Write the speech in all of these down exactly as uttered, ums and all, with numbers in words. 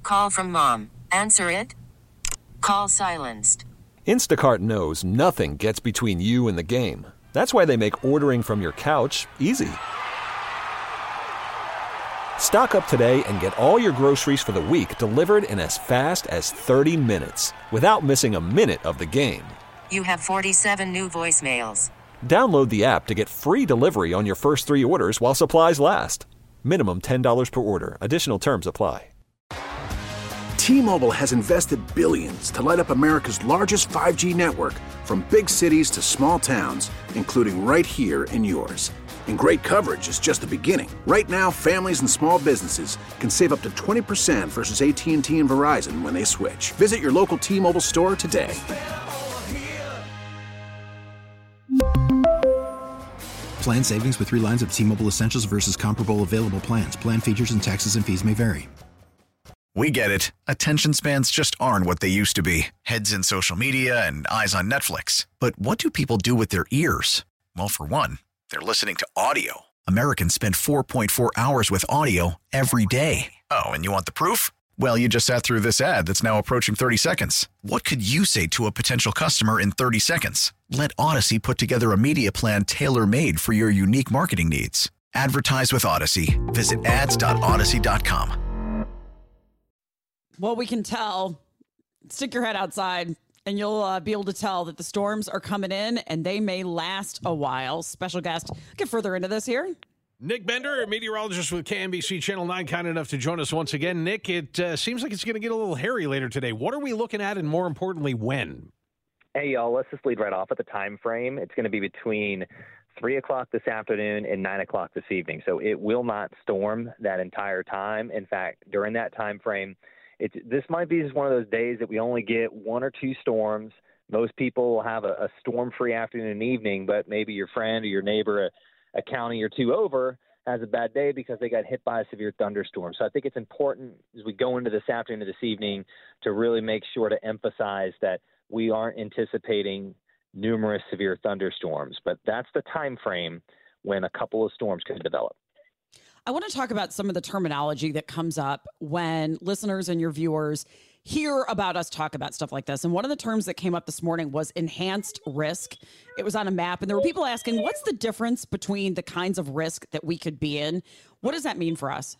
Call from mom. Answer it. Call silenced. Instacart knows nothing gets between you and the game. That's why they make ordering from your couch easy. Stock up today and get all your groceries for the week delivered in as fast as thirty minutes without missing a minute of the game. You have forty-seven new voicemails. Download the app to get free delivery on your first three orders while supplies last. Minimum ten dollars per order. Additional terms apply. T-Mobile has invested billions to light up America's largest five G network, from big cities to small towns, including right here in yours. And great coverage is just the beginning. Right now, families and small businesses can save up to twenty percent versus A T and T and Verizon when they switch. Visit your local T-Mobile store today. Plan savings with three lines of T-Mobile Essentials versus comparable available plans. Plan features and taxes and fees may vary. We get it. Attention spans just aren't what they used to be. Heads in social media and eyes on Netflix. But what do people do with their ears? Well, for one, they're listening to audio. Americans spend four point four hours with audio every day. Oh, and you want the proof? Well, you just sat through this ad that's now approaching thirty seconds. What could you say to a potential customer in thirty seconds? Let Odyssey put together a media plan tailor-made for your unique marketing needs. Advertise with Odyssey. Visit ads dot odyssey dot com. Well, we can tell. Stick your head outside and you'll uh, be able to tell that the storms are coming in and they may last a while. Special guest, get further into this here. Nick Bender, meteorologist with K M B C Channel nine, kind enough to join us once again. Nick, it uh, seems like it's going to get a little hairy later today. What are we looking at, and more importantly, when? Hey, y'all, let's just lead right off at the time frame. It's going to be between three o'clock this afternoon and nine o'clock this evening. So it will not storm that entire time. In fact, during that time frame, it's, this might be just one of those days that we only get one or two storms. Most people will have a, a storm-free afternoon and evening, but maybe your friend or your neighbor a, a county or two over has a bad day because they got hit by a severe thunderstorm. So I think it's important as we go into this afternoon or this evening to really make sure to emphasize that we aren't anticipating numerous severe thunderstorms, but that's the time frame when a couple of storms could develop. I want to talk about some of the terminology that comes up when listeners and your viewers hear about us talk about stuff like this. And one of the terms that came up this morning was enhanced risk. It was on a map, and there were people asking, what's the difference between the kinds of risk that we could be in? What does that mean for us?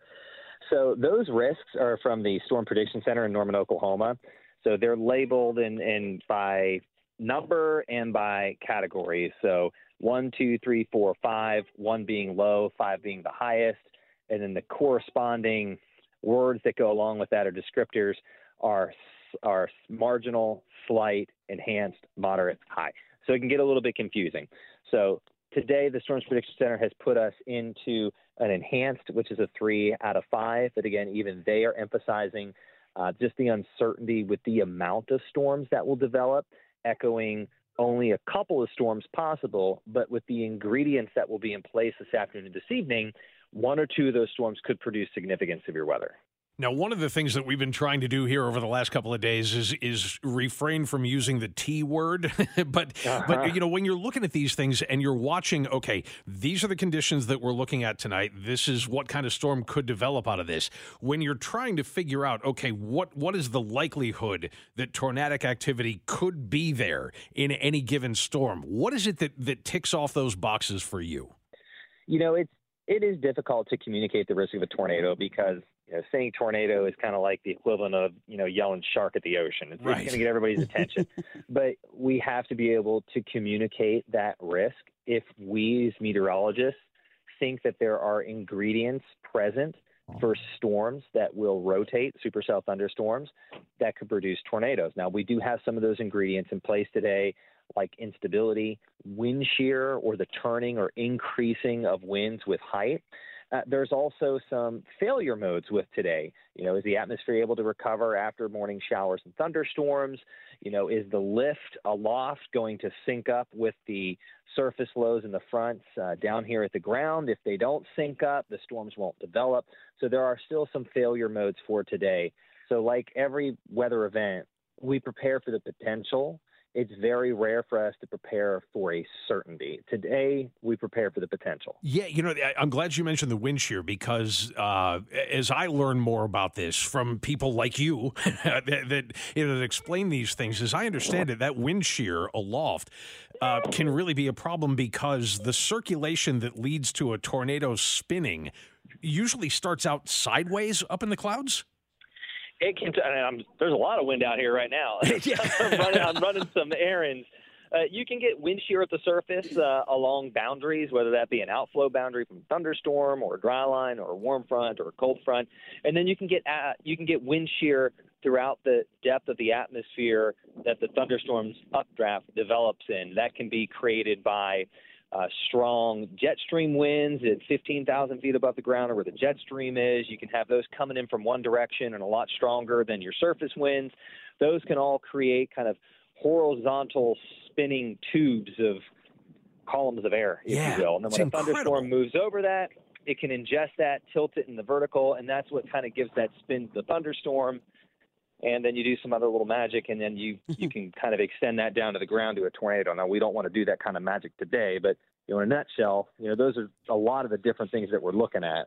So those risks are from the Storm Prediction Center in Norman, Oklahoma. So they're labeled in, in by number and by category. So one, two, three, four, five, one being low, five being the highest, and then the corresponding words that go along with that, or descriptors, are are marginal, slight, enhanced, moderate, high. So it can get a little bit confusing. So today, the Storms Prediction Center has put us into an enhanced, which is a three out of five. But again, even they are emphasizing uh, just the uncertainty with the amount of storms that will develop, echoing only a couple of storms possible, but with the ingredients that will be in place this afternoon and this evening, one or two of those storms could produce significant severe weather. Now, one of the things that we've been trying to do here over the last couple of days is is refrain from using the T word. but, uh-huh. but you know, when you're looking at these things and you're watching, okay, these are the conditions that we're looking at tonight. This is what kind of storm could develop out of this. When you're trying to figure out, okay, what what is the likelihood that tornadic activity could be there in any given storm? What is it that, that ticks off those boxes for you? You know, it's it is difficult to communicate the risk of a tornado because, you know, saying tornado is kind of like the equivalent of, you know, yelling shark at the ocean. It's, right. It's going to get everybody's attention. But we have to be able to communicate that risk if we as meteorologists think that there are ingredients present for storms that will rotate, supercell thunderstorms, that could produce tornadoes. Now, we do have some of those ingredients in place today, like instability, wind shear, or the turning or increasing of winds with height. Uh, there's also some failure modes with today. You know, is the atmosphere able to recover after morning showers and thunderstorms? You know, is the lift aloft going to sync up with the surface lows in the fronts uh, down here at the ground? If they don't sync up, the storms won't develop. So there are still some failure modes for today. So like every weather event, we prepare for the potential it's very rare for us to prepare for a certainty. Today, we prepare for the potential. Yeah, you know, I- I'm glad you mentioned the wind shear because uh, as I learn more about this from people like you that, that, you know, that explain these things, as I understand it, that wind shear aloft uh, can really be a problem because the circulation that leads to a tornado spinning usually starts out sideways up in the clouds. It can. T- I mean, I'm, there's a lot of wind out here right now. I'm, running, I'm running some errands. Uh, you can get wind shear at the surface uh, along boundaries, whether that be an outflow boundary from thunderstorm or a dry line or a warm front or a cold front, and then you can get uh, you can get wind shear throughout the depth of the atmosphere that the thunderstorm's updraft develops in. That can be created by Uh, strong jet stream winds at fifteen thousand feet above the ground or where the jet stream is. You can have those coming in from one direction and a lot stronger than your surface winds. Those can all create kind of horizontal spinning tubes of columns of air, if yeah, you will. And then when a incredible. thunderstorm moves over that, it can ingest that, tilt it in the vertical, and that's what kind of gives that spin to the thunderstorm. And then you do some other little magic, and then you, you can kind of extend that down to the ground to a tornado. Now, we don't want to do that kind of magic today, but you know, in a nutshell, you know, those are a lot of the different things that we're looking at.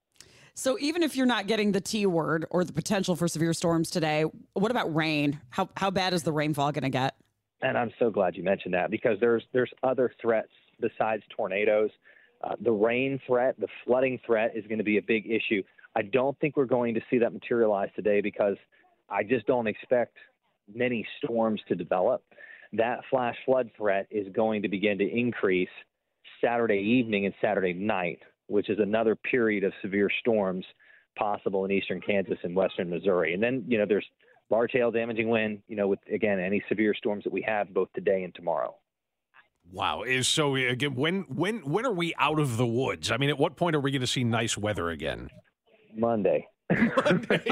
So even if you're not getting the T word or the potential for severe storms today, what about rain? How how bad is the rainfall going to get? And I'm so glad you mentioned that because there's there's other threats besides tornadoes. Uh, the rain threat, the flooding threat is going to be a big issue. I don't think we're going to see that materialize today because I just don't expect many storms to develop. That flash flood threat is going to begin to increase Saturday evening and Saturday night, which is another period of severe storms possible in eastern Kansas and western Missouri. And then, you know, there's large hail damaging wind, you know, with, again, any severe storms that we have both today and tomorrow. Wow. Is so again, when when when are we out of the woods? I mean, at what point are we going to see nice weather again? Monday. Monday.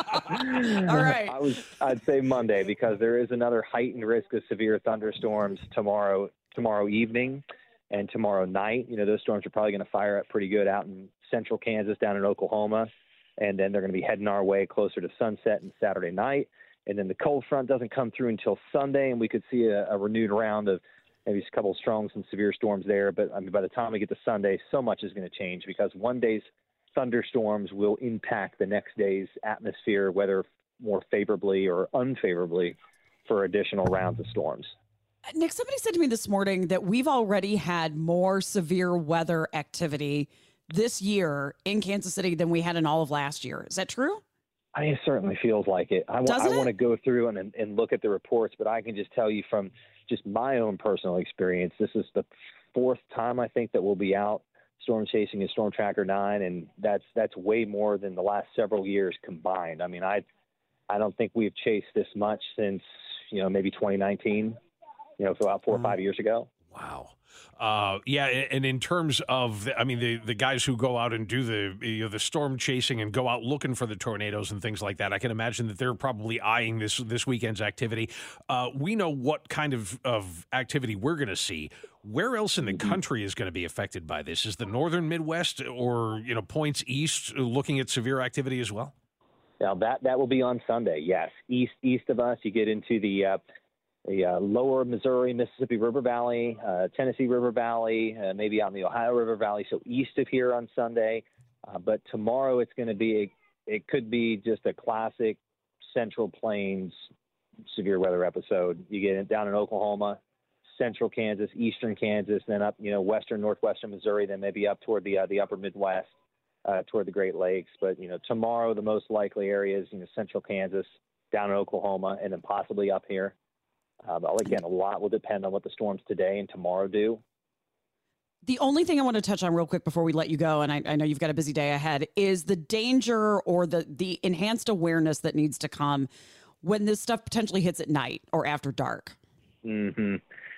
All right. I was I'd say Monday because there is another heightened risk of severe thunderstorms tomorrow tomorrow evening and tomorrow night. You know, those storms are probably going to fire up pretty good out in central Kansas, down in Oklahoma, and then they're going to be heading our way closer to sunset and Saturday night. And then the cold front doesn't come through until Sunday, and we could see a, a renewed round of maybe a couple of strong and severe storms there. But I mean, by the time we get to Sunday, so much is going to change because one day's thunderstorms will impact the next day's atmosphere, whether more favorably or unfavorably for additional rounds of storms. Nick, somebody said to me this morning that we've already had more severe weather activity this year in Kansas City than we had in all of last year. Is that true? I mean, it certainly feels like it. I, w- I want to go through and, and look at the reports, but I can just tell you from just my own personal experience, this is the fourth time I think that we'll be out storm chasing and Storm Tracker nine, and that's that's way more than the last several years combined. I mean, I I don't think we've chased this much since, you know, maybe twenty nineteen, you know, so about four or five years ago. Wow. Uh, yeah, and in terms of, I mean, the, the guys who go out and do the you know the storm chasing and go out looking for the tornadoes and things like that, I can imagine that they're probably eyeing this this weekend's activity. Uh, we know what kind of, of activity we're going to see. Where else in the country is going to be affected by this? Is the northern Midwest or, you know, points east looking at severe activity as well? Now, that, that will be on Sunday, yes. East east of us, you get into the uh, the uh, lower Missouri, Mississippi River Valley, uh, Tennessee River Valley, uh, maybe out in the Ohio River Valley, so east of here on Sunday. Uh, but tomorrow it's going to be, a, it could be just a classic Central Plains severe weather episode. You get it down in Oklahoma, central Kansas, eastern Kansas, then up, you know, western, northwestern Missouri, then maybe up toward the uh, the upper Midwest, uh, toward the Great Lakes. But, you know, tomorrow the most likely areas, you know, central Kansas, down in Oklahoma, and then possibly up here. Uh, but again, a lot will depend on what the storms today and tomorrow do. The only thing I want to touch on real quick before we let you go, and I, I know you've got a busy day ahead, is the danger or the the enhanced awareness that needs to come when this stuff potentially hits at night or after dark. Mm-hmm.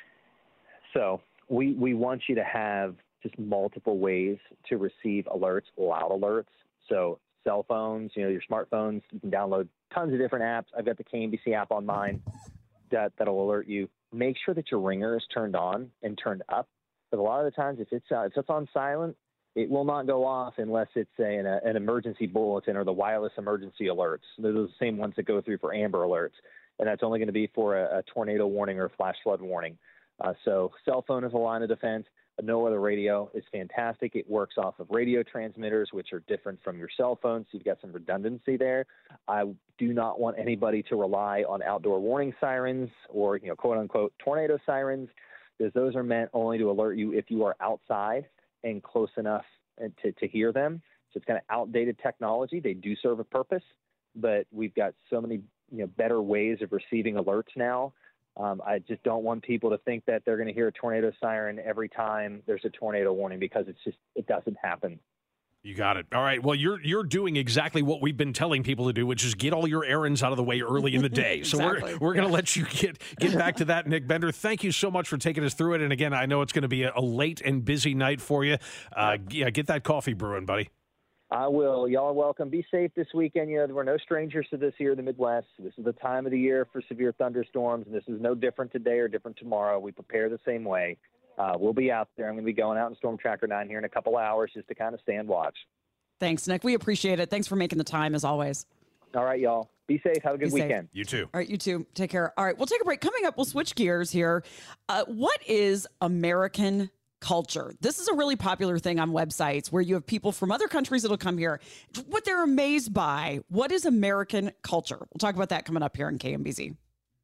So we we want you to have just multiple ways to receive alerts, loud alerts. So cell phones, you know, your smartphones, you can download tons of different apps. I've got the K M B C app on mine that, that'll alert you. Make sure that your ringer is turned on and turned up. Because a lot of the times if it's, uh, if it's on silent, it will not go off unless it's a, an, an emergency bulletin or the wireless emergency alerts. Those are the same ones that go through for Amber Alerts. and that's only going to be for a, a tornado warning or a flash flood warning. Uh, so cell phone is a line of defense. No other radio is fantastic. It works off of radio transmitters, which are different from your cell phone, so you've got some redundancy there. I do not want anybody to rely on outdoor warning sirens or, you know, quote unquote tornado sirens, because those are meant only to alert you if you are outside and close enough to, to hear them. So it's kind of outdated technology. They do serve a purpose, but we've got so many, you know, better ways of receiving alerts now. Um, I just don't want people to think that they're going to hear a tornado siren every time there's a tornado warning, because it's just, it doesn't happen. You got it. All right. Well, you're you're doing exactly what we've been telling people to do, which is get all your errands out of the way early in the day. So Exactly. we're we're going to Yeah. let you get get back to that, Nick Bender. Thank you so much for taking us through it. And again, I know it's going to be a, a late and busy night for you. Uh, yeah, get that coffee brewing, buddy. I will. Y'all are welcome. Be safe this weekend. You know, we're no strangers to this here in the Midwest. This is the time of the year for severe thunderstorms, and this is no different today or different tomorrow. We prepare the same way. Uh, we'll be out there. I'm going to be going out in Storm Tracker nine here in a couple hours just to kind of stand watch. Thanks, Nick. We appreciate it. Thanks for making the time, as always. All right, y'all. Be safe. Have a good Be safe. weekend. You too. All right, you too. Take care. All right, we'll take a break. Coming up, we'll switch gears here. Uh, what is American culture? This is a really popular thing on websites where you have people from other countries that'll come here. What they're amazed by. What is American culture? We'll talk about that coming up here on K M B Z.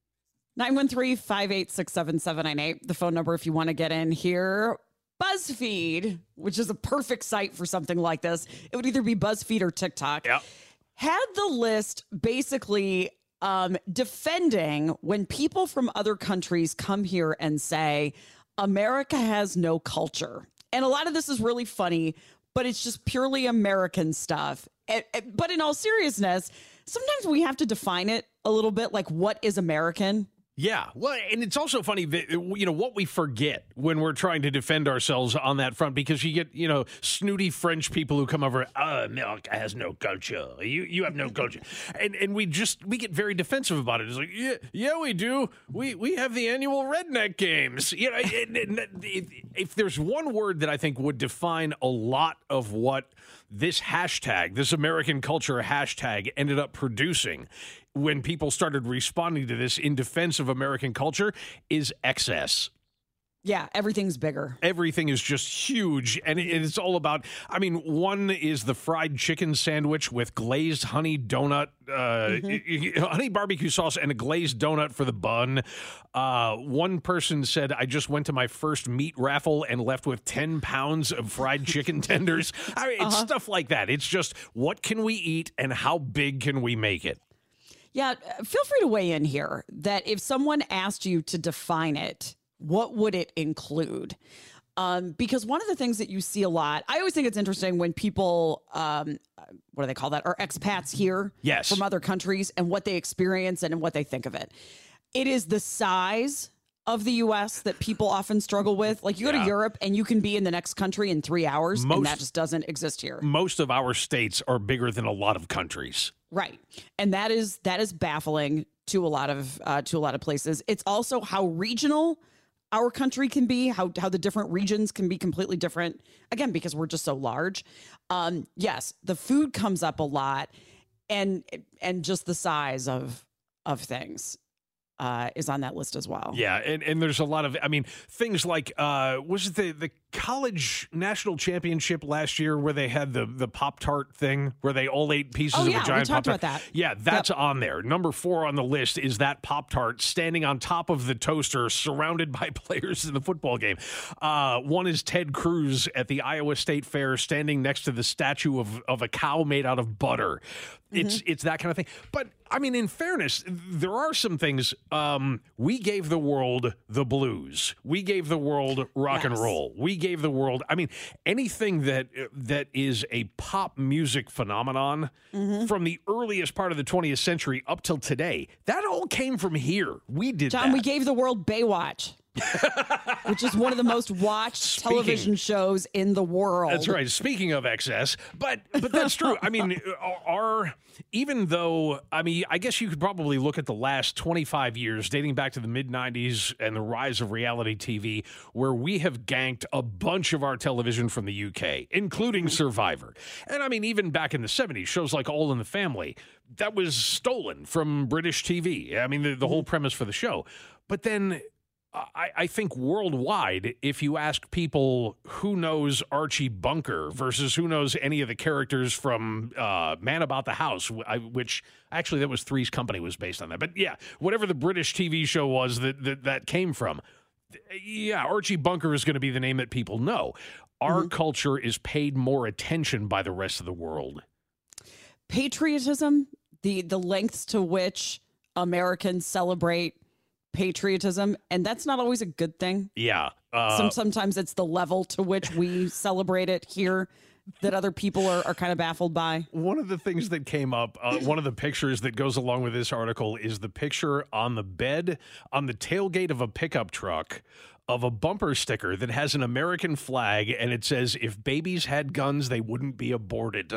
nine one three, five eight six, seven seven nine eight, the phone number if you want to get in here. BuzzFeed, which is a perfect site for something like this. It would either be BuzzFeed or TikTok. Yep. Had the list basically um, defending when people from other countries come here and say, America has no culture. And a lot of this is really funny, but it's just purely American stuff. And, and- but in all seriousness, sometimes we have to define it a little bit, like what is American? Yeah, well, and it's also funny that, you know, what we forget when we're trying to defend ourselves on that front, because you get, you know, snooty French people who come over, oh, America has no culture. You you have no culture. And and we just, we get very defensive about it. It's like, yeah, yeah, we do. We we have the annual redneck games. You know, and, and, if, if there's one word that I think would define a lot of what this hashtag, this American culture hashtag ended up producing, when people started responding to this in defense of American culture, is excess. Yeah, everything's bigger. Everything is just huge, and it- it's all about, I mean, one is the fried chicken sandwich with glazed honey donut, uh, honey barbecue sauce and a glazed donut for the bun. Uh, one person said, I just went to my first meat raffle and left with ten pounds of fried chicken tenders. I mean, it's stuff like that. It's just, what can we eat and how big can we make it? Yeah, uh, feel free to weigh in here that if someone asked you to define it, what would it include? Um, because one of the things that you see a lot, I always think it's interesting when people, um, what do they call that, are expats here Yes. from other countries and what they experience and what they think of it. It is the size of the U S that people often struggle with. Like you go Yeah. to Europe and you can be in the next country in three hours Most- and that just doesn't exist here. Most of our states are bigger than a lot of countries. Right. And that is that is baffling to a lot of uh, to a lot of places. It's also how regional our country can be, how how the different regions can be completely different. Again, because we're just so large. Um, yes, the food comes up a lot, and and just the size of of things uh, is on that list as well. Yeah, and, and there's a lot of, I mean, things like, uh, was it the, the college national championship last year where they had the, the Pop-Tart thing, where they all ate pieces Oh, of yeah, a we giant talked Pop-Tart? about that. Yeah, that's on there. Number four on the list is that Pop-Tart standing on top of the toaster surrounded by players in the football game. Uh, one is Ted Cruz at the Iowa State Fair standing next to the statue of, of a cow made out of butter. It's Mm-hmm. it's that kind of thing. But I mean, in fairness, there are some things. Um, we gave the world the blues. We gave the world rock and Yes. roll. We gave the world. I mean, anything that that is a pop music phenomenon Mm-hmm. from the earliest part of the twentieth century up till today, that all came from here. We did John, that. we gave the world Baywatch. which is one of the most watched Speaking, television shows in the world. That's right. Speaking of excess, but but that's true. I mean, our even though I mean, I guess you could probably look at the last twenty-five years, dating back to the mid nineties and the rise of reality T V, where we have ganked a bunch of our television from the U K, including Survivor. And I mean, even back in the seventies, shows like All in the Family, that was stolen from British T V. I mean, the, the whole premise for the show. But then I, I think worldwide, if you ask people who knows Archie Bunker versus who knows any of the characters from uh, Man About the House, I, which actually that was Three's Company was based on that. But yeah, whatever the British T V show was that that, that came from, yeah, Archie Bunker is going to be the name that people know. Our mm-hmm. culture is paid more attention by the rest of the world. Patriotism, the the lengths to which Americans celebrate patriotism, and that's not always a good thing. Yeah. Uh, Some, sometimes it's the level to which we celebrate it here that other people are, are kind of baffled by. One of the things that came up, uh, one of the pictures that goes along with this article is the picture on the bed, on the tailgate of a pickup truck, of a bumper sticker that has an American flag, and it says, if babies had guns, they wouldn't be aborted.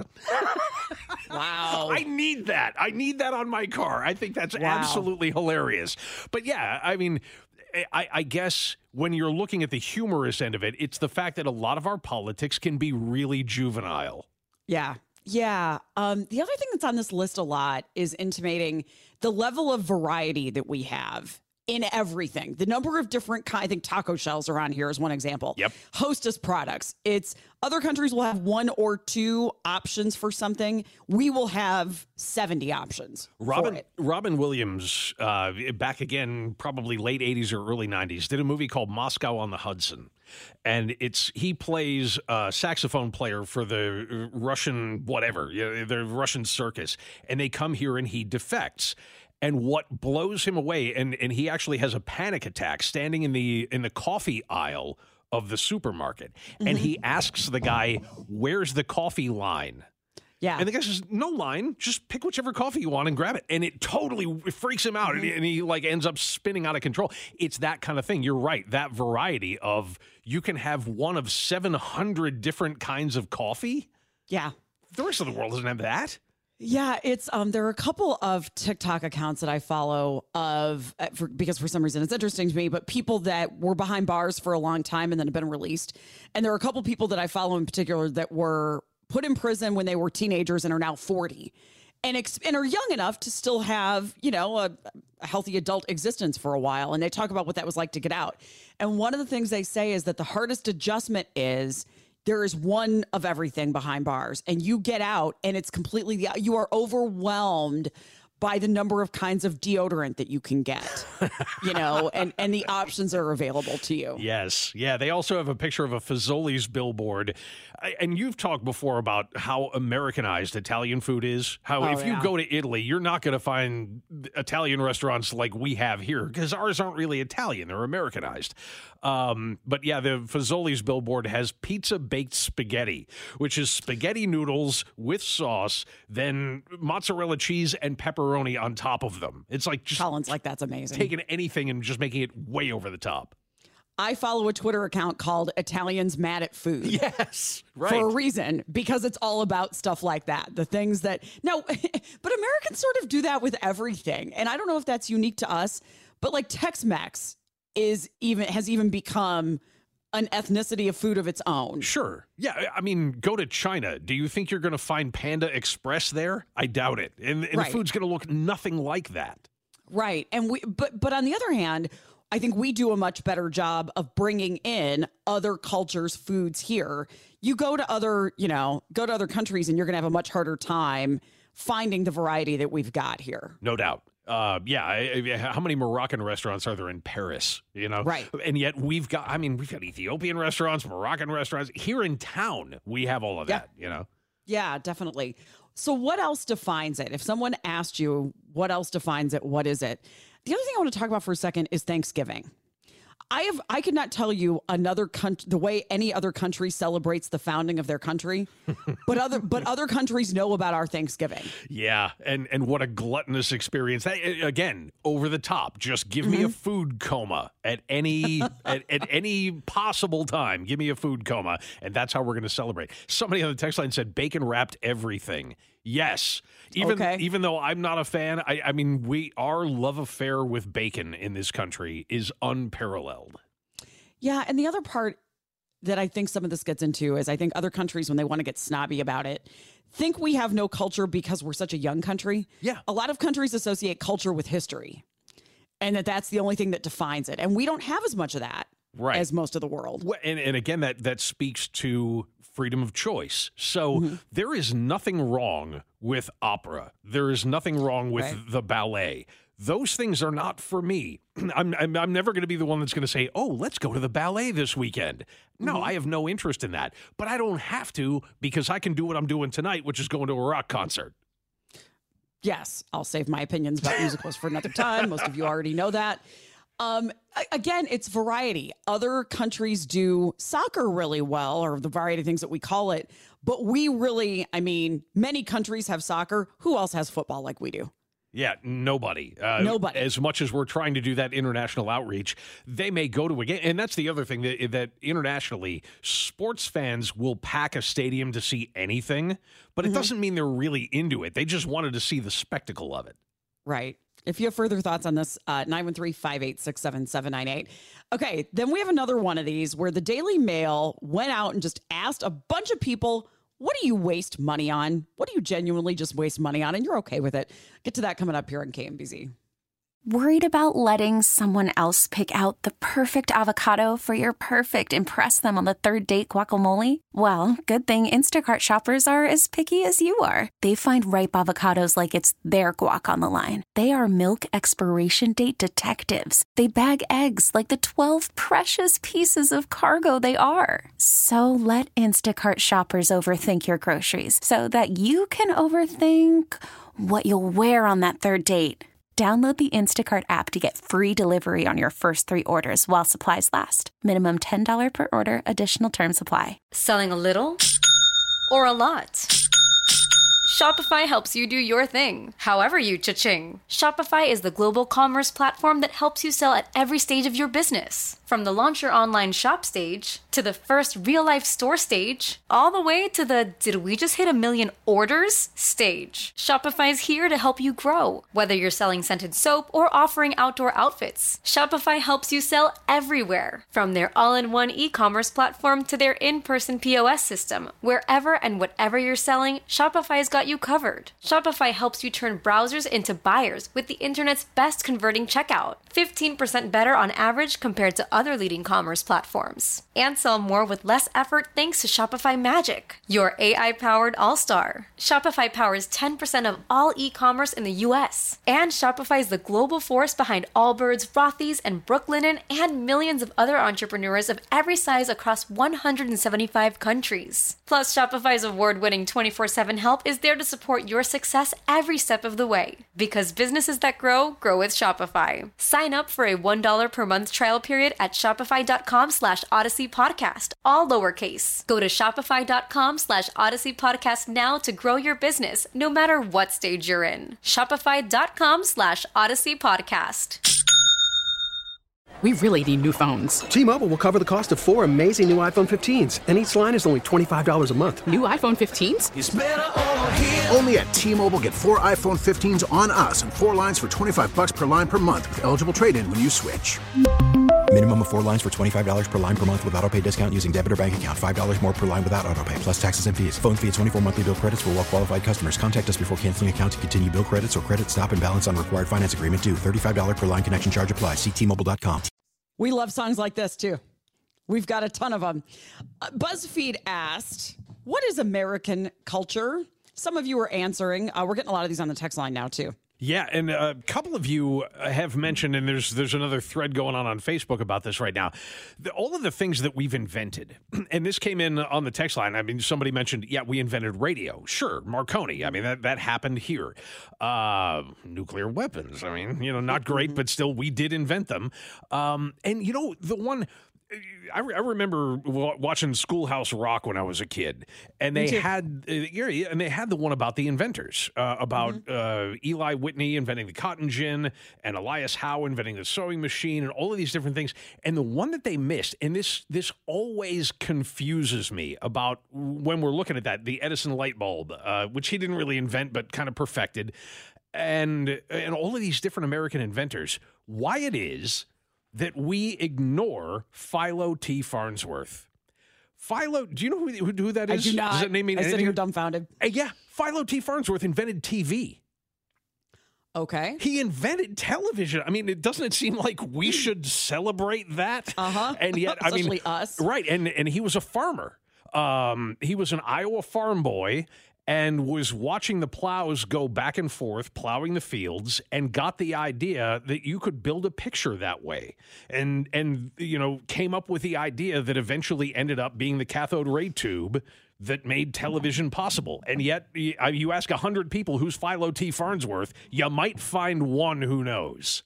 Wow. I need that. I need that on my car. I think that's wow. absolutely hilarious. But yeah, I mean, I, I guess when you're looking at the humorous end of it, it's the fact that a lot of our politics can be really juvenile. Yeah. Yeah. Um, the other thing that's on this list a lot is intimating the level of variety that we have in everything. The number of different kind, I think taco shells are on here as one example. Yep. Hostess products. It's other countries will have one or two options for something. We will have seventy options. Robin for it. Robin Williams, uh, back again, probably late eighties or early nineties, did a movie called Moscow on the Hudson. And it's he plays a saxophone player for the Russian whatever, the Russian circus. And they come here and he defects. And what blows him away, and, and he actually has a panic attack standing in the in the coffee aisle of the supermarket. Mm-hmm. And he asks the guy, where's the coffee line? Yeah. And the guy says, no line, just pick whichever coffee you want and grab it. And it totally freaks him out. Mm-hmm. And, he, and he like ends up spinning out of control. It's that kind of thing. You're right. That variety of you can have one of seven hundred different kinds of coffee. Yeah. The rest of the world doesn't have that. Yeah, it's um. There are a couple of TikTok accounts that I follow of uh, for, because for some reason it's interesting to me. But people that were behind bars for a long time and then have been released, and there are a couple people that I follow in particular that were put in prison when they were teenagers and are now forty, and ex- and are young enough to still have you know a, a healthy adult existence for a while. And they talk about what that was like to get out. And one of the things they say is that the hardest adjustment is, there is one of everything behind bars, and you get out and it's completely, you are overwhelmed by the number of kinds of deodorant that you can get, you know, and, and the options are available to you. Yes. Yeah. They also have a picture of a Fazoli's billboard. And you've talked before about how Americanized Italian food is. How oh, if you yeah. go to Italy, you're not going to find Italian restaurants like we have here because ours aren't really Italian. They're Americanized. Um, but yeah, the Fazoli's billboard has pizza baked spaghetti, which is spaghetti noodles with sauce, then mozzarella cheese and pepperoni on top of them. It's like just Colin's like, that's amazing. Taking anything and just making it way over the top. I follow a Twitter account called Italians Mad at Food. Yes, right. For a reason, because it's all about stuff like that. The things that, no, but Americans sort of do that with everything. And I don't know if that's unique to us, but like Tex-Mex is even, has even become an ethnicity of food of its own. Sure. Yeah. I mean, go to China. Do you think you're going to find Panda Express there? I doubt it. And, and right. the food's going to look nothing like that. Right. And we, but, but on the other hand, I think we do a much better job of bringing in other cultures' foods here. You go to other, you know, go to other countries and you're going to have a much harder time finding the variety that we've got here. No doubt. Uh, yeah. I, I, how many Moroccan restaurants are there in Paris? You know, right. And yet we've got, I mean, we've got Ethiopian restaurants, Moroccan restaurants here in town. We have all of yeah. that, you know? Yeah, definitely. So what else defines it? If someone asked you what else defines it, what is it? The other thing I want to talk about for a second is Thanksgiving. I have I could not tell you another country the way any other country celebrates the founding of their country, but other but other countries know about our Thanksgiving. Yeah, and and what a gluttonous experience. That, again, over the top. Just give mm-hmm. me a food coma at any at, at any possible time. Give me a food coma, and that's how we're going to celebrate. Somebody on the text line said bacon wrapped everything. Yes. Even okay. even though I'm not a fan, I, I mean, we our love affair with bacon in this country is unparalleled. Yeah, and the other part that I think some of this gets into is I think other countries, when they want to get snobby about it, think we have no culture because we're such a young country. Yeah. A lot of countries associate culture with history, and that that's the only thing that defines it. And we don't have as much of that right. as most of the world. Well, and, and again, that that speaks to freedom of choice. So mm-hmm. there is nothing wrong with opera. There is nothing wrong with right. the ballet. Those things are not for me. I'm, I'm I'm never going to be the one that's going to say, oh, let's go to the ballet this weekend. No, mm-hmm. I have no interest in that. But I don't have to because I can do what I'm doing tonight, which is going to a rock concert. Yes, I'll save my opinions about musicals for another time. Most of you already know that. Um, again, it's variety. Other countries do soccer really well, or the variety of things that we call it. But we really, I mean, many countries have soccer. Who else has football like we do? Yeah, nobody. Uh, nobody. As much as we're trying to do that international outreach, they may go to a game. And that's the other thing, that, that internationally, sports fans will pack a stadium to see anything, but it mm-hmm. doesn't mean they're really into it. They just wanted to see the spectacle of it. Right. If you have further thoughts on this, uh, nine one three, five eight six, seven seven nine eight. Okay, then we have another one of these where the Daily Mail went out and just asked a bunch of people, what do you waste money on? What do you genuinely just waste money on? And you're okay with it. Get to that coming up here on K M B Z. Worried about letting someone else pick out the perfect avocado for your perfect impress them on the third date guacamole? Well, good thing Instacart shoppers are as picky as you are. They find ripe avocados like it's their guac on the line. They are milk expiration date detectives. They bag eggs like the twelve precious pieces of cargo they are. So let Instacart shoppers overthink your groceries so that you can overthink what you'll wear on that third date. Download the Instacart app to get free delivery on your first three orders while supplies last. Minimum ten dollars per order. Additional terms apply. Selling a little or a lot? Shopify helps you do your thing, however you cha-ching. Shopify is the global commerce platform that helps you sell at every stage of your business. From the launch your online shop stage, to the first real-life store stage, all the way to the did we just hit a million orders stage. Shopify's here to help you grow. Whether you're selling scented soap or offering outdoor outfits, Shopify helps you sell everywhere. From their all-in-one e-commerce platform to their in-person P O S system, wherever and whatever you're selling, Shopify's got you covered. Shopify helps you turn browsers into buyers with the internet's best converting checkout. fifteen percent better on average compared to other leading commerce platforms. And sell more with less effort thanks to Shopify Magic, your A I-powered all-star. Shopify powers ten percent of all e-commerce in the U S. And Shopify is the global force behind Allbirds, Rothy's, and Brooklinen, and millions of other entrepreneurs of every size across one hundred seventy-five countries. Plus, Shopify's award-winning twenty-four seven help is there to support your success every step of the way. Because businesses that grow, grow with Shopify. Sign up for a one dollar per month trial period at shopify.com slash Odyssey Podcast, all lowercase. Go to shopify.com slash Odyssey Podcast now to grow your business, no matter what stage you're in. Shopify.com slash Odyssey Podcast. We really need new phones. T-Mobile will cover the cost of four amazing new iPhone fifteens, and each line is only twenty-five dollars a month. New iPhone fifteens? It's better over here. Only at T-Mobile, get four iPhone fifteens on us and four lines for twenty-five dollars per line per month with eligible trade-in when you switch. Minimum of four lines for twenty-five dollars per line per month with autopay discount using debit or bank account. five dollars more per line without autopay, plus taxes and fees. Phone fee at twenty-four monthly bill credits for well-qualified customers. Contact us before canceling account to continue bill credits or credit stop and balance on required finance agreement due. thirty-five dollars per line connection charge applies. See T Mobile dot com. We love songs like this, too. We've got a ton of them. Uh, BuzzFeed asked, what is American culture? Some of you are answering. Uh, we're getting a lot of these on the text line now, too. Yeah, and a couple of you have mentioned, and there's there's another thread going on on Facebook about this right now, the, all of the things that we've invented, and this came in on the text line. I mean, somebody mentioned, yeah, we invented radio. Sure, Marconi. I mean, that, that happened here. Uh, nuclear weapons. I mean, you know, not great, but still, we did invent them. Um, and, you know, the one... I, I remember w- watching Schoolhouse Rock when I was a kid, and they had uh, yeah, and they had the one about the inventors, uh, about mm-hmm. uh, Eli Whitney inventing the cotton gin, and Elias Howe inventing the sewing machine, and all of these different things. And the one that they missed, and this this always confuses me about when we're looking at that, the Edison light bulb, uh, which he didn't really invent but kind of perfected, and and all of these different American inventors. Why it is that we ignore Philo T. Farnsworth. Philo, do you know who, who that is? I do not. Does that name mean I anything? said you're dumbfounded. Uh, yeah, Philo T. Farnsworth invented T V. Okay. He invented television. I mean, it doesn't it seem like we should celebrate that? Uh-huh. And yet, I mean, Especially us. Right, and, and he was a farmer. Um, he was an Iowa farm boy, and was watching the plows go back and forth, plowing the fields, and got the idea that you could build a picture that way. And, and you know, came up with the idea that eventually ended up being the cathode ray tube that made television possible. And yet, you ask one hundred people who's Philo T. Farnsworth, you might find one who knows.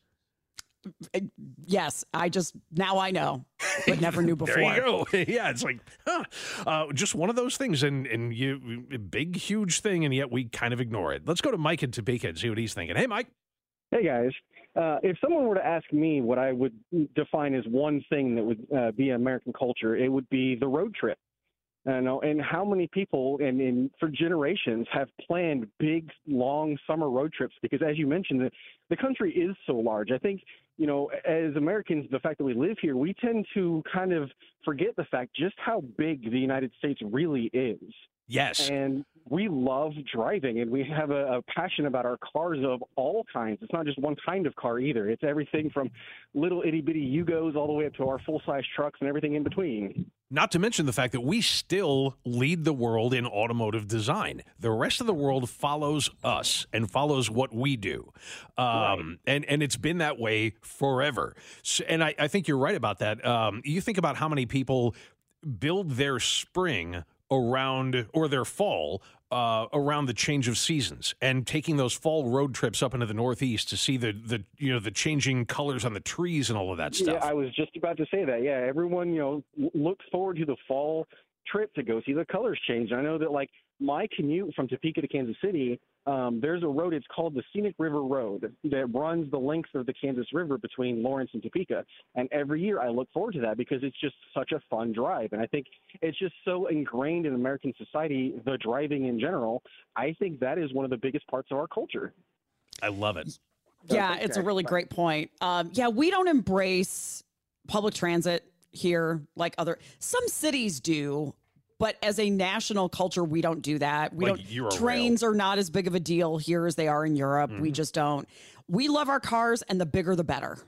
Yes, I just, now I know, but never knew before. There you go. Yeah, it's like, huh. Uh, just one of those things, and, and you, big, huge thing, and yet we kind of ignore it. Let's go to Mike in Topeka and see what he's thinking. Hey, Mike. Hey, guys. Uh, if someone were to ask me what I would define as one thing that would uh, be American culture, it would be the road trip. You know, and how many people and, and for generations have planned big, long summer road trips because, as you mentioned, the, the country is so large. I think, you know, as Americans, the fact that we live here, we tend to kind of forget the fact just how big the United States really is. Yes. And we love driving, and we have a, a passion about our cars of all kinds. It's not just one kind of car either. It's everything from little itty-bitty Yugos all the way up to our full-size trucks and everything in between. Not to mention the fact that we still lead the world in automotive design. The rest of the world follows us and follows what we do. Um, right. and, and it's been that way forever. So, and I, I think you're right about that. Um, you think about how many people build their spring around, or their fall, uh, around the change of seasons, and taking those fall road trips up into the Northeast to see the, the you know the changing colors on the trees and all of that stuff. Yeah, I was just about to say that. Yeah, everyone you know looks forward to the fall trip to go see the colors change. I know that like my commute from Topeka to Kansas City, um, there's a road. It's called the Scenic River Road that runs the length of the Kansas River between Lawrence and Topeka. And every year I look forward to that because it's just such a fun drive. And I think it's just so ingrained in American society, the driving in general. I think that is one of the biggest parts of our culture. I love it. Yeah, it's a really great point. Um, yeah, we don't embrace public transit here like other, some cities do. But as a national culture, we don't do that. We like don't. Trains are not as big of a deal here as they are in Europe. Mm-hmm. We just don't. We love our cars, and the bigger, the better.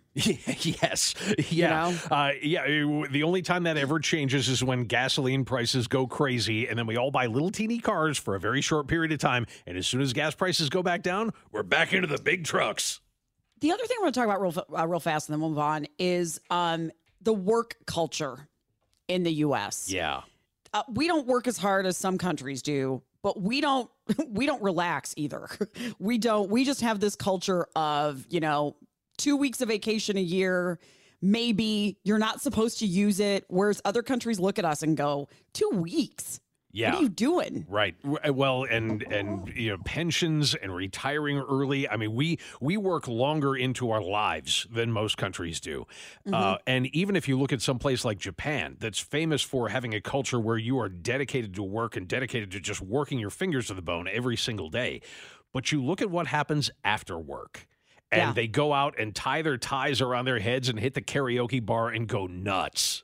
Yes. Yeah. You know? uh, yeah. The only time that ever changes is when gasoline prices go crazy, and then we all buy little teeny cars for a very short period of time. And as soon as gas prices go back down, we're back into the big trucks. The other thing I want to talk about real, uh, real fast, and then we'll move on, is um, the work culture in the U S. Yeah. Uh, we don't work as hard as some countries do, but we don't we don't relax either. We don't. We just have this culture of, you know, two weeks of vacation a year. Maybe you're not supposed to use it, whereas other countries look at us and go, two weeks. Yeah. What are you doing? Right. Well, and and you know, pensions and retiring early. I mean, we we work longer into our lives than most countries do. Mm-hmm. Uh, and even if you look at some place like Japan, that's famous for having a culture where you are dedicated to work and dedicated to just working your fingers to the bone every single day. But you look at what happens after work. And Yeah. they go out and tie their ties around their heads and hit the karaoke bar and go nuts.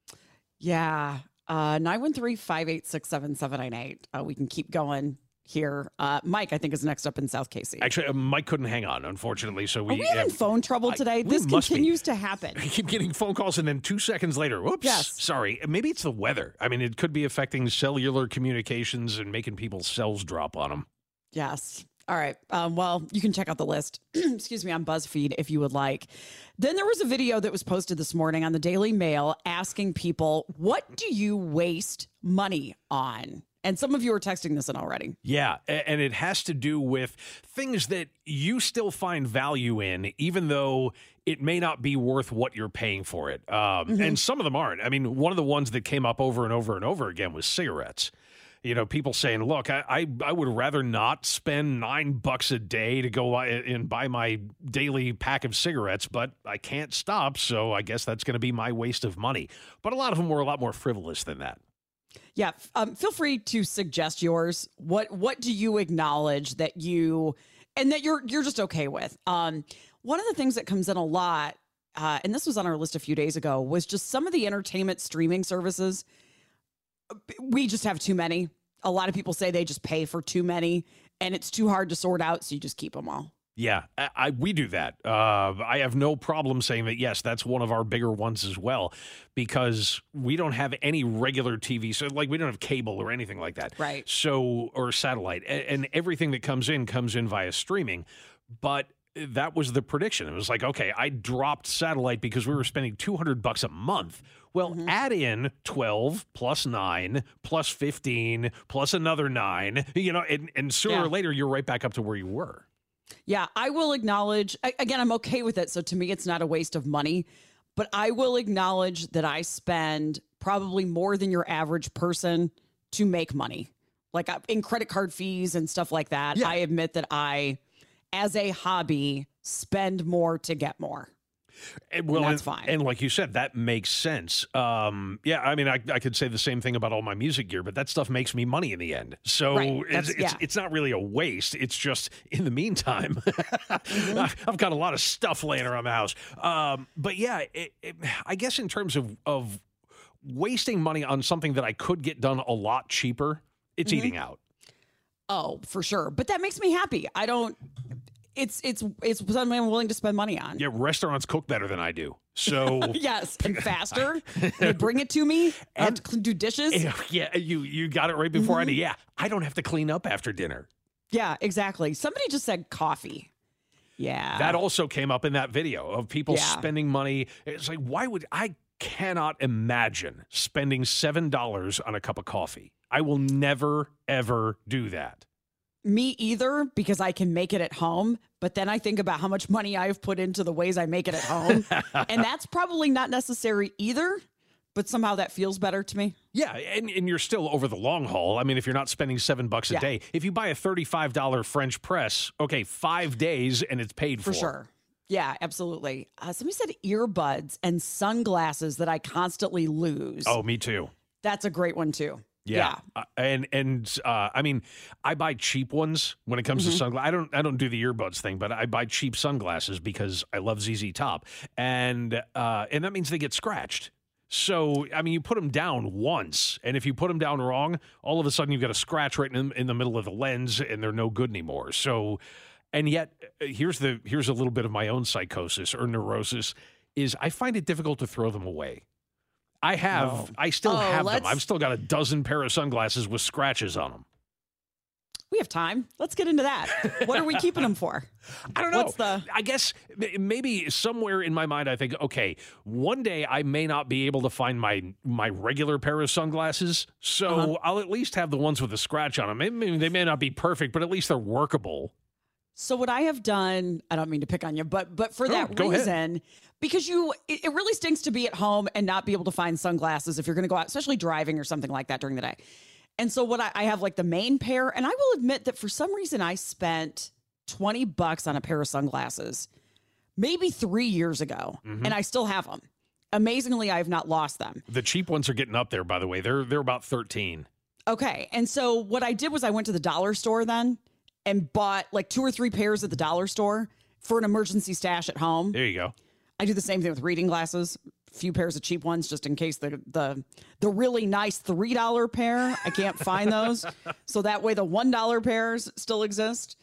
Yeah. Uh, nine one three, five eight six, seven seven nine eight. Uh, we can keep going here. Uh, Mike, I think, is next up in South Casey. Actually, uh, Mike couldn't hang on, unfortunately. So we, Are we having uh, phone trouble I- today? we This must be. continues to happen. I keep getting phone calls, and then two seconds later, whoops, Yes. sorry. Maybe it's the weather. I mean, it could be affecting cellular communications and making people's cells drop on them. Yes. All right. Um, well, you can check out the list, excuse me, on BuzzFeed if you would like. Then there was a video that was posted this morning on the Daily Mail asking people, what do you waste money on? And some of you are texting this in already. Yeah, and it has to do with things that you still find value in, even though it may not be worth what you're paying for it. Um, mm-hmm. And some of them aren't. I mean, one of the ones that came up over and over and over again was cigarettes. You know, people saying, look, I, I, I would rather not spend nine bucks a day to go and buy my daily pack of cigarettes, but I can't stop, so I guess that's going to be my waste of money. But a lot of them were a lot more frivolous than that. Yeah, um, feel free to suggest yours. What what do you acknowledge that you, and that you're you're just okay with? Um, one of the things that comes in a lot, uh, and this was on our list a few days ago, was just some of the entertainment streaming services. We just have too many. A lot of people say they just pay for too many, and it's too hard to sort out, so you just keep them all. Yeah, I, I we do that. Uh, I have no problem saying that, yes, that's one of our bigger ones as well, because we don't have any regular T V. So, like, we don't have cable or anything like that. Right. So, or satellite. And, and everything that comes in comes in via streaming. But that was the prediction. It was like, okay, I dropped satellite because we were spending two hundred bucks a month. Well, mm-hmm. add in twelve plus nine plus fifteen plus another nine, you know, and, and sooner yeah. or later, you're right back up to where you were. Yeah, I will acknowledge, again, I'm okay with it. So to me, it's not a waste of money, but I will acknowledge that I spend probably more than your average person to make money, like in credit card fees and stuff like that. Yeah. I admit that I, as a hobby, spend more to get more. And, well, and that's and, fine. And like you said, that makes sense. Um, yeah, I mean, I, I could say the same thing about all my music gear, but that stuff makes me money in the end. So right. it's, it's, yeah. it's not really a waste. It's just, in the meantime, mm-hmm. I've got a lot of stuff laying around the house. Um, but yeah, it, it, I guess in terms of, of wasting money on something that I could get done a lot cheaper, it's mm-hmm. eating out. Oh, for sure. But that makes me happy. I don't... It's it's it's something I'm willing to spend money on. Yeah, restaurants cook better than I do. So yes, and faster. They bring it to me. I have to do dishes. Yeah, you you got it right before mm-hmm. I do. Yeah, I don't have to clean up after dinner. Yeah, exactly. Somebody just said coffee. Yeah, that also came up in that video of people yeah. spending money. It's like, why would I? Cannot imagine spending seven dollars on a cup of coffee. I will never ever do that. Me either, because I can make it at home. But then I think about how much money I've put into the ways I make it at home. And that's probably not necessary either. But somehow that feels better to me. Yeah, and, and you're still over the long haul. I mean, if you're not spending seven bucks a yeah. day, if you buy a thirty-five dollars French press, okay, five days and it's paid for. For sure. Yeah, absolutely. Uh, somebody said earbuds and sunglasses that I constantly lose. Oh, me too. That's a great one too. Yeah, yeah. Uh, and and uh, I mean, I buy cheap ones when it comes mm-hmm. to sunglasses. I don't I don't do the earbuds thing, but I buy cheap sunglasses because I love Z Z Top, and uh, and that means they get scratched. So I mean, you put them down once, and if you put them down wrong, all of a sudden you've got a scratch right in, in the middle of the lens, and they're no good anymore. So, and yet here's the here's a little bit of my own psychosis or neurosis: is I find it difficult to throw them away. I have, oh. I still oh, have let's... them. I've still got a dozen pair of sunglasses with scratches on them. We have time. Let's get into that. What are we keeping them for? I don't know. What's the... I guess maybe somewhere in my mind, I think, okay, one day I may not be able to find my my regular pair of sunglasses, so uh-huh. I'll at least have the ones with a scratch on them. Maybe they may not be perfect, but at least they're workable. So what I have done, I don't mean to pick on you, but but for oh, that reason, ahead. because you, it, it really stinks to be at home and not be able to find sunglasses if you're going to go out, especially driving or something like that during the day. And so what I, I have like the main pair, and I will admit that for some reason I spent twenty bucks on a pair of sunglasses, maybe three years ago, mm-hmm. and I still have them. Amazingly, I have not lost them. The cheap ones are getting up there, by the way. They're they're about thirteen. Okay, and so what I did was I went to the dollar store then and bought like two or three pairs at the dollar store for an emergency stash at home. There you go. I do the same thing with reading glasses. A few pairs of cheap ones just in case the the the really nice three dollar pair, I can't find those. So that way the one dollar pairs still exist.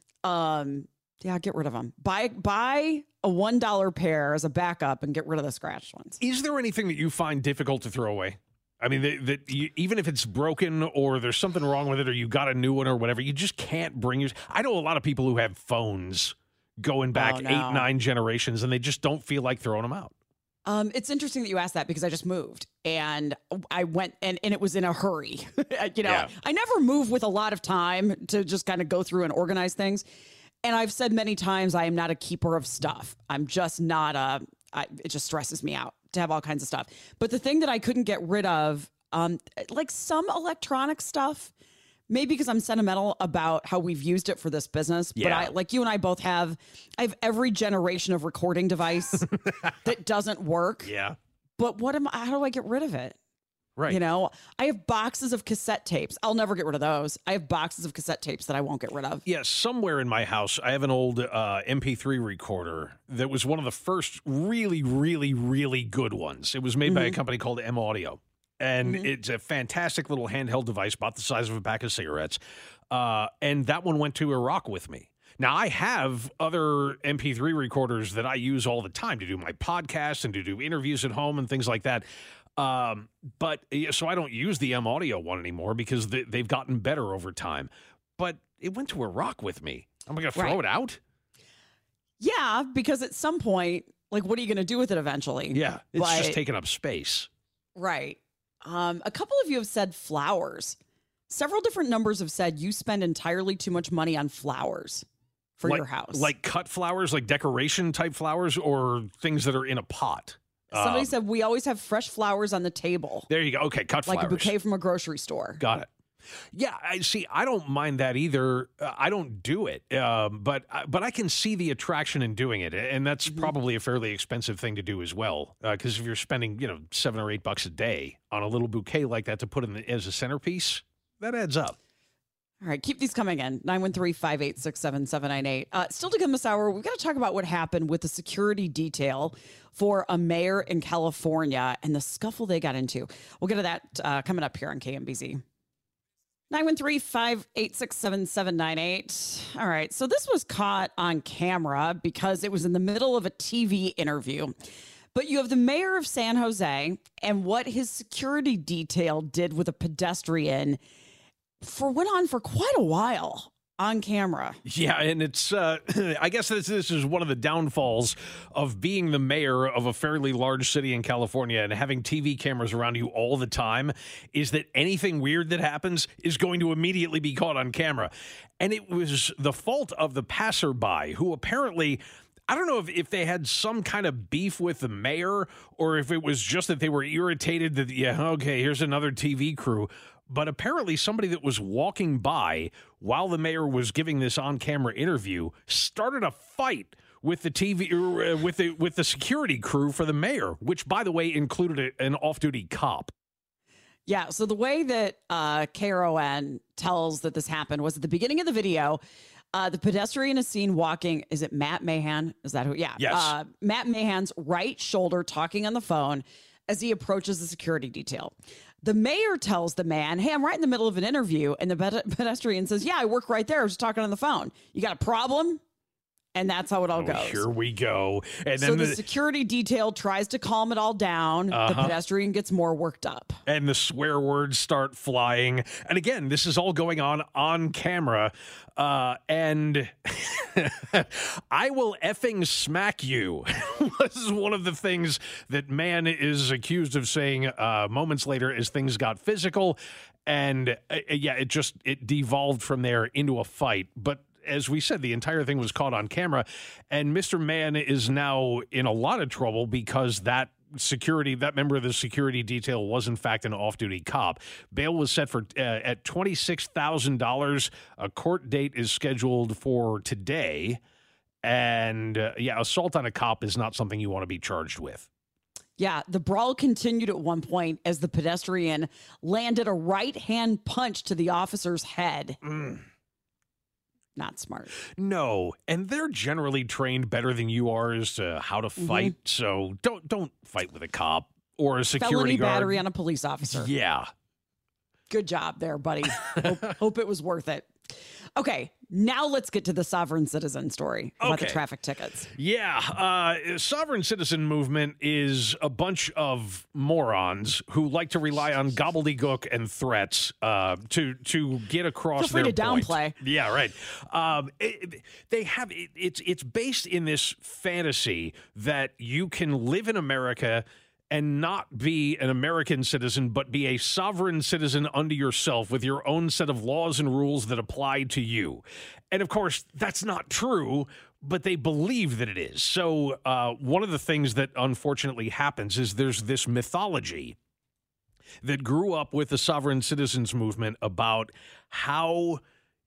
Um, yeah, get rid of them. Buy buy a one dollar pair as a backup and get rid of the scratched ones. Is there anything that you find difficult to throw away? I mean, that, that you, even if it's broken or there's something wrong with it or you got a new one or whatever, you just can't bring your. I know a lot of people who have phones going back Oh, no. eight, nine generations, and they just don't feel like throwing them out. Um, it's interesting that you asked that because I just moved and I went and, and it was in a hurry. you know, Yeah. I never move with a lot of time to just kind of go through and organize things. And I've said many times, I am not a keeper of stuff. I'm just not a, I, it just stresses me out to have all kinds of stuff. But the thing that I couldn't get rid of, um, like some electronic stuff, maybe because I'm sentimental about how we've used it for this business. But Yeah. I, like you and I both have, I have every generation of recording device that doesn't work. Yeah. But what am I, how do I get rid of it? Right. You know, I have boxes of cassette tapes. I'll never get rid of those. I have boxes of cassette tapes that I won't get rid of. Yeah, somewhere in my house, I have an old uh, M P three recorder that was one of the first really, really, really good ones. It was made by a Mhm. company called M Audio. And Mhm. it's a fantastic little handheld device, about the size of a pack of cigarettes. Uh, and that one went to Iraq with me. Now, I have other M P three recorders that I use all the time to do my podcasts and to do interviews at home and things like that. Um, but yeah, so I don't use the M Audio one anymore because they, they've gotten better over time. But it went to Iraq with me. I'm going to throw Right. it out? Yeah, because at some point, like, what are you going to do with it eventually? Yeah, it's just But- taking up space. Right. Um, a couple of you have said flowers. Several different numbers have said you spend entirely too much money on flowers for like, your house. Like cut flowers, like decoration type flowers, or things that are in a pot. Somebody Um, said we always have fresh flowers on the table, There you go. Okay, cut like flowers. a bouquet from a grocery store. Got it. Yeah, I see. I don't mind that either. Uh, I don't do it, um, but but I can see the attraction in doing it, and that's Mm-hmm. probably a fairly expensive thing to do as well. Because if you're spending, you know, seven or eight bucks a day on a little bouquet like that to put in the, as a centerpiece, that adds up. All right, keep these coming in. nine one three, five eight six, seven seven nine eight. Uh, still to come this hour, we've got to talk about what happened with the security detail for a mayor in California and the scuffle they got into. We'll get to that uh, coming up here on K M B Z. nine one three, five eight six, seven seven nine eight. All right, so this was caught on camera because it was in the middle of a T V interview. But you have the mayor of San Jose and what his security detail did with a pedestrian for went on for quite a while on camera. Yeah, and it's, uh, I guess this, this is one of the downfalls of being the mayor of a fairly large city in California and having T V cameras around you all the time, is that anything weird that happens is going to immediately be caught on camera. And it was the fault of the passerby who apparently, I don't know if, if they had some kind of beef with the mayor or if it was just that they were irritated that, yeah, okay, here's another T V crew. But apparently somebody that was walking by while the mayor was giving this on-camera interview started a fight with the T V uh, with the with the security crew for the mayor, which, by the way, included a, an off-duty cop. Yeah, so the way that uh, K R O N tells that this happened was at the beginning of the video, uh, the pedestrian is seen walking. Is it Matt Mahan? Is that who? Yeah. Yes. Uh, Matt Mahan's right shoulder talking on the phone as he approaches the security detail. The mayor tells the man, hey, I'm right in the middle of an interview. And the ped- pedestrian says, yeah, I work right there. I was just talking on the phone. You got a problem? And that's how it all Oh, goes. here we go. And So then the, the, security detail tries to calm it all down. The Uh-huh. pedestrian gets more worked up. and the swear words start flying. And again, this is all going on on camera. Uh, and I will effing smack you was one of the things that man is accused of saying uh, moments later as things got physical. And uh, yeah, it just, it devolved from there into a fight. But as we said, the entire thing was caught on camera, and Mister Mann is now in a lot of trouble because that security, that member of the security detail was in fact an off-duty cop. Bail was set for uh, at twenty-six thousand dollars. A court date is scheduled for today. And uh, yeah, assault on a cop is not something you want to be charged with. Yeah, the brawl continued at one point as the pedestrian landed a right-hand punch to the officer's head. Mm. Not smart. No, and they're generally trained better than you are as to how to fight. So don't don't fight with a cop or a security Felony guard. battery on a police officer. Yeah. Good job there, buddy. hope, hope it was worth it. Okay, Now let's get to the sovereign citizen story about Okay. the traffic tickets. Yeah, uh, sovereign citizen movement is a bunch of morons who like to rely on gobbledygook and threats uh, to to get across Feel free their to point. downplay. Yeah, right. Um, it, they have it, it's it's based in this fantasy that you can live in America and not be an American citizen, but be a sovereign citizen unto yourself with your own set of laws and rules that apply to you. And of course, that's not true, but they believe that it is. So uh, one of the things that unfortunately happens is there's this mythology that grew up with the sovereign citizens movement about how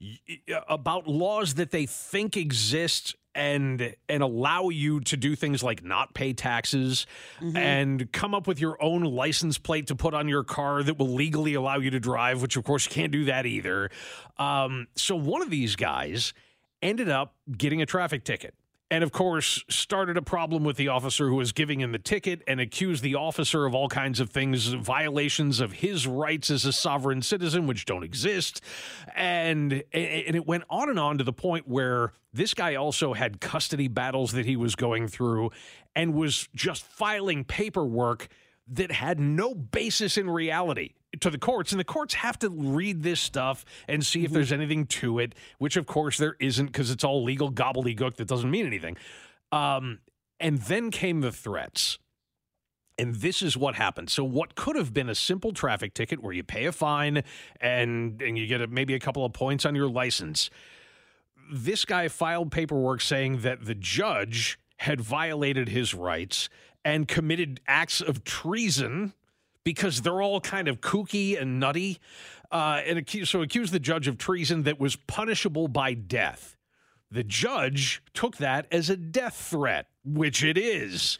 about laws that they think exist and and allow you to do things like not pay taxes mm-hmm. and come up with your own license plate to put on your car that will legally allow you to drive, which of course you can't do that either. Um, so one of these guys ended up getting a traffic ticket. And, of course, started a problem with the officer who was giving him the ticket and accused the officer of all kinds of things, violations of his rights as a sovereign citizen, which don't exist. And, and it went on and on to the point where this guy also had custody battles that he was going through and was just filing paperwork that had no basis in reality to the courts. And the courts have to read this stuff and see if there's anything to it, which, of course, there isn't because it's all legal gobbledygook that doesn't mean anything. Um, and then came the threats. And this is what happened. So what could have been a simple traffic ticket where you pay a fine and, and you get a, maybe a couple of points on your license, this guy filed paperwork saying that the judge had violated his rights and committed acts of treason because they're all kind of kooky and nutty, uh, and accused, so accused the judge of treason that was punishable by death. The judge took that as a death threat, which it is.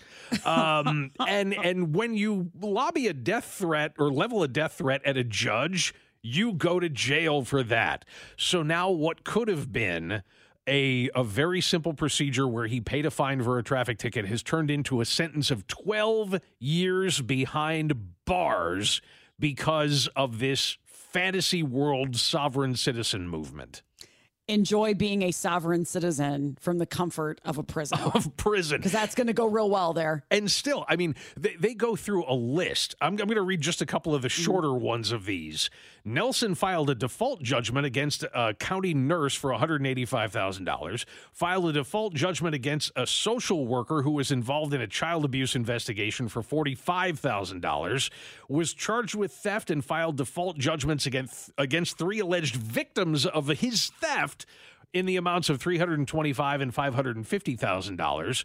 Um, and and when you lobby a death threat or level a death threat at a judge, you go to jail for that. So now what could have been A, a very simple procedure where he paid a fine for a traffic ticket has turned into a sentence of twelve years behind bars because of this fantasy world sovereign citizen movement. Enjoy being a sovereign citizen from the comfort of a prison. Of prison. Because that's going to go real well there. And still, I mean, they, they go through a list. I'm, I'm going to read just a couple of the shorter mm. ones of these. Nelson filed a default judgment against a county nurse for one hundred eighty-five thousand dollars, filed a default judgment against a social worker who was involved in a child abuse investigation for forty-five thousand dollars, was charged with theft and filed default judgments against, against three alleged victims of his theft in the amounts of three hundred twenty-five thousand dollars and five hundred fifty thousand dollars.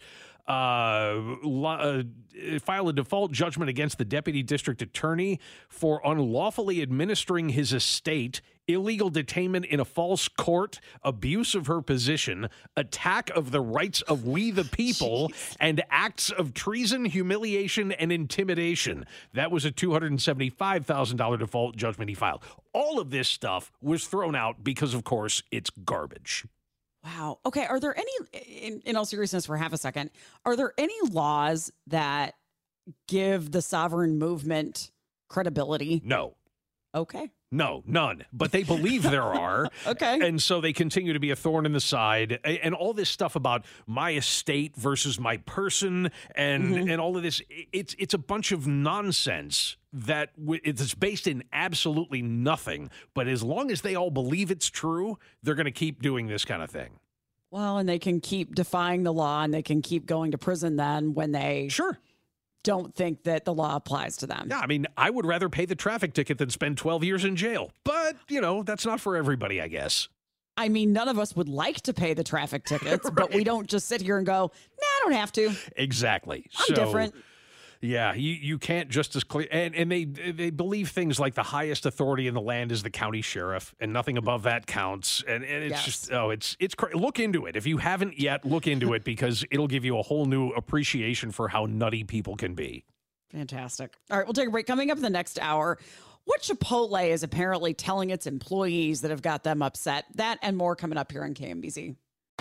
Uh, uh, file a default judgment against the deputy district attorney for unlawfully administering his estate, illegal detainment in a false court, abuse of her position, attack of the rights of we the people, Jeez. and acts of treason, humiliation, and intimidation. That was a two hundred seventy-five thousand dollars default judgment he filed. All of this stuff was thrown out because, of course, it's garbage. Wow. Okay. Are there any, in, in all seriousness for half a second, are there any laws that give the sovereign movement credibility? No. Okay. No, none. But they believe there are. Okay. And so they continue to be a thorn in the side. And all this stuff about my estate versus my person and, mm-hmm. and all of this, it's it's a bunch of nonsense that w- it's based in absolutely nothing. But as long as they all believe it's true, they're going to keep doing this kind of thing. Well, and they can keep defying the law and they can keep going to prison then when they... Sure. don't think that the law applies to them. Yeah, I mean, I would rather pay the traffic ticket than spend twelve years in jail. But, you know, that's not for everybody, I guess. I mean, none of us would like to pay the traffic tickets, right. but we don't just sit here and go, nah, I don't have to. Exactly. I'm so, different. Yeah, you, you can't just as clear. And, and they they believe things like the highest authority in the land is the county sheriff, and nothing above that counts. And, and it's yes. just, oh, it's, it's cra- look into it. If you haven't yet, look into it because it'll give you a whole new appreciation for how nutty people can be. Fantastic. All right, we'll take a break. Coming up in the next hour, what Chipotle is apparently telling its employees that have got them upset. That and more coming up here on K M B Z.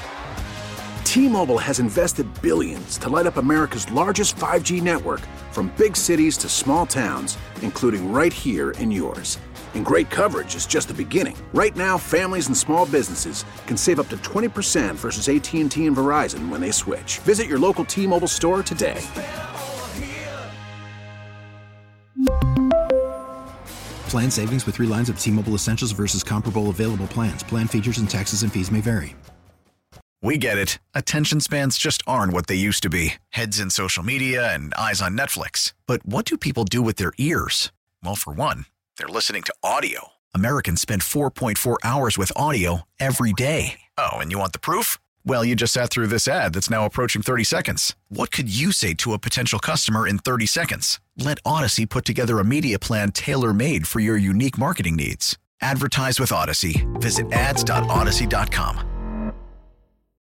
T-Mobile has invested billions to light up America's largest five G network, from big cities to small towns, including right here in yours. And great coverage is just the beginning. Right now, families and small businesses can save up to twenty percent versus A T and T and Verizon when they switch. Visit your local T-Mobile store today. Plan savings with three lines of T-Mobile Essentials versus comparable available plans. Plan features and taxes and fees may vary. We get it. Attention spans just aren't what they used to be. Heads in social media and eyes on Netflix. But what do people do with their ears? Well, for one, they're listening to audio. Americans spend four point four hours with audio every day. Oh, and you want the proof? Well, you just sat through this ad that's now approaching thirty seconds. What could you say to a potential customer in thirty seconds? Let Odyssey put together a media plan tailor-made for your unique marketing needs. Advertise with Odyssey. Visit ads dot odyssey dot com.